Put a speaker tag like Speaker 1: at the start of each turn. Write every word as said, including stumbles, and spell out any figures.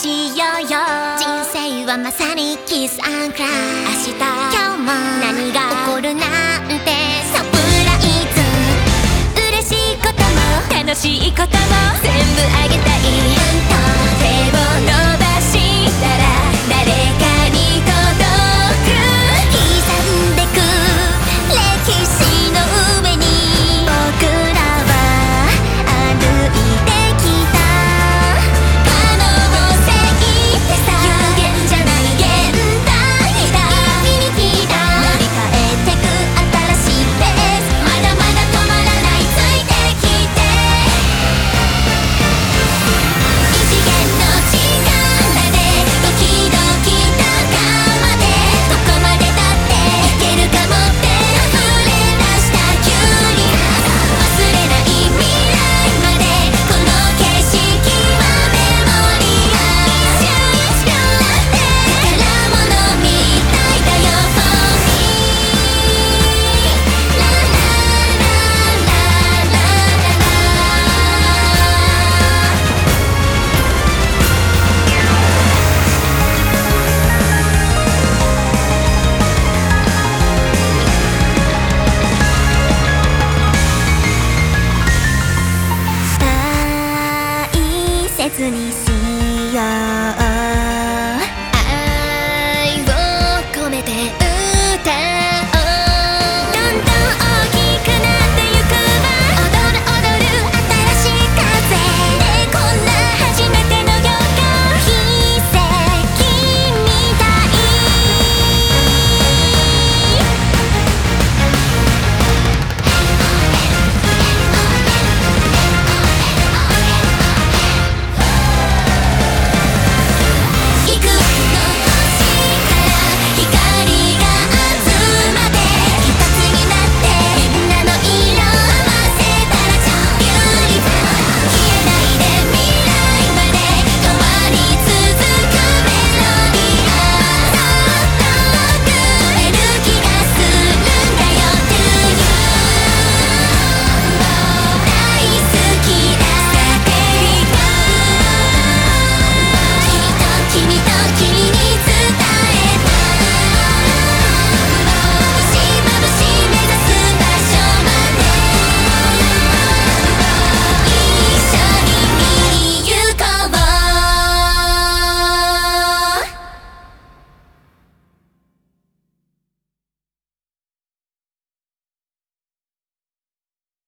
Speaker 1: しようよ。人生はまさにキスアンクライ。明日今日も何が起こるなんてサプライズ。嬉しいことも楽しいことも全部あげたい。手を伸ばしたら誰かに届く。刻んでく歴史の上に僕らは歩いてきた。可能性ってさ有限じゃない現代だ。インフィニティだ。乗り換えてく新しいペース。まだまだ止まらない。ついてきて。異次元の力でドキドキ高までどこまでだっていけるかもって溢れ出した急に忘れない未来までこの景色はメモリアル。宝物みたいだよ for me。 ララララララ大切にし